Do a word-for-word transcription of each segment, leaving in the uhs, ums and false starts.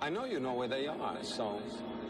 I know you know where they are, so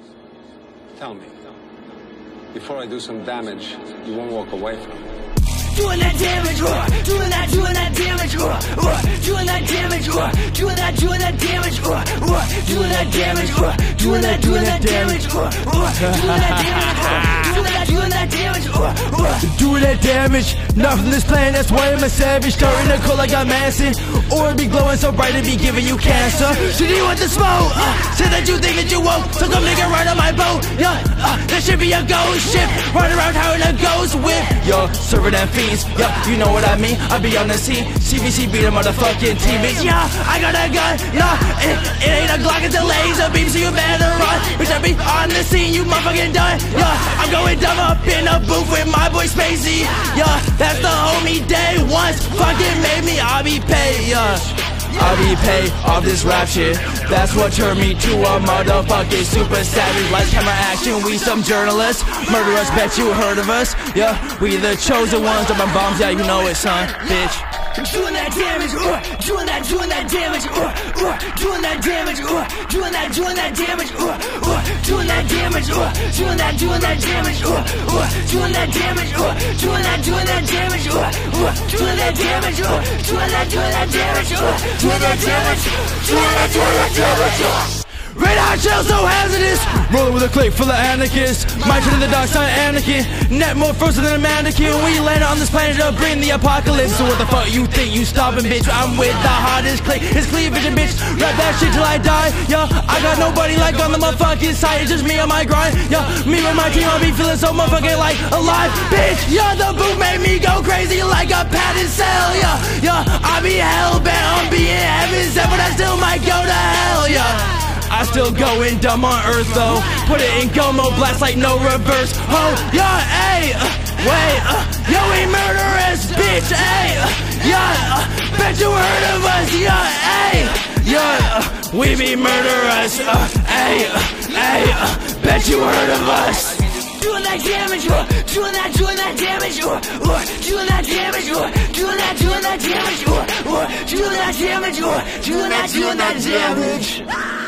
tell me, before I do some damage, you won't walk away from them. Doing that damage, uh, doing that, doing that damage, uh, uh, doing that damage, uh, doing that, doing that damage, uh, uh, doing that damage, uh, doing that, doing that damage, uh, uh, doing that damage, uh, doing that, doing that damage, uh, uh. Doing that damage, not from this planet, that's why I'm a savage. Starting to cold like I'm Manson, or be glowing so bright it be giving you cancer. So do you want the smoke? Uh, say that you think that you won't, so come nigga right on my boat. Yeah, uh, that should be a ghost ship, run around how in a ghost whip. Yo, serving that fiends, yeah, you know what I mean. I be on the scene, C B C beat a motherfucking teammate. Yeah, I got a gun, yeah, it, it ain't a Glock, it's a laser beam, so you better run. Bitch, I be on the scene, you motherfucking done. Yeah, I'm going dumb up in a booth with my boy Spacey. Yeah, that's the homie day once fucking made me, I'll be paid, yeah. I'll be paid off this rap shit. That's what turned me to a motherfucking super savage. Lights, camera, action, we some journalists. Murderers, bet you heard of us. Yeah, we the chosen ones. Dropping bombs, yeah, you know it, son, bitch. Doing that damage, uh, doing that, doing that damage, uh, uh, doing that damage, uh, doing that, doing that damage, uh, uh, doing that damage, uh, doing that, doing that damage, uh, uh, doing that damage, uh, doing that, doing that damage, uh, uh, doing that damage, uh, doing that, doing that damage, uh, doing that damage, doing that, doing that damage, uh. Red hot shell so hazardous, rolling with a clique full of anarchists. My turn to the dark side, anarchy. Net more frozen than a mannequin. We land on this planet to bring the apocalypse. So what the fuck you think you stopping, bitch? I'm with the hottest clique, it's cleavage and bitch. Rap that shit till I die, yeah. I got nobody like on the motherfucking side. It's just me on my grind, yeah. Me with my team, I'll be feeling so motherfucking like alive, bitch. Yeah, the boot made me go crazy like a padded cell, yeah. Yeah, I be hell-bent on being heaven sent, but I still might go to hell, yeah. I still going dumb on earth though. Put it in go mode, blast like no reverse. Oh, yeah, ayy, uh, wait, uh, yo, we murderous, bitch, ayy, uh, yeah, uh, bet you heard of us, yeah, ayy, yeah, uh, we be murderous, uh, ayy, uh, ayy, uh, bet you heard of us. Doing that damage, uh, doing that, doing that damage, uh, uh, doing that damage, uh, doing that, doing that damage, uh, uh, doing that damage, uh, doing that, doing that damage.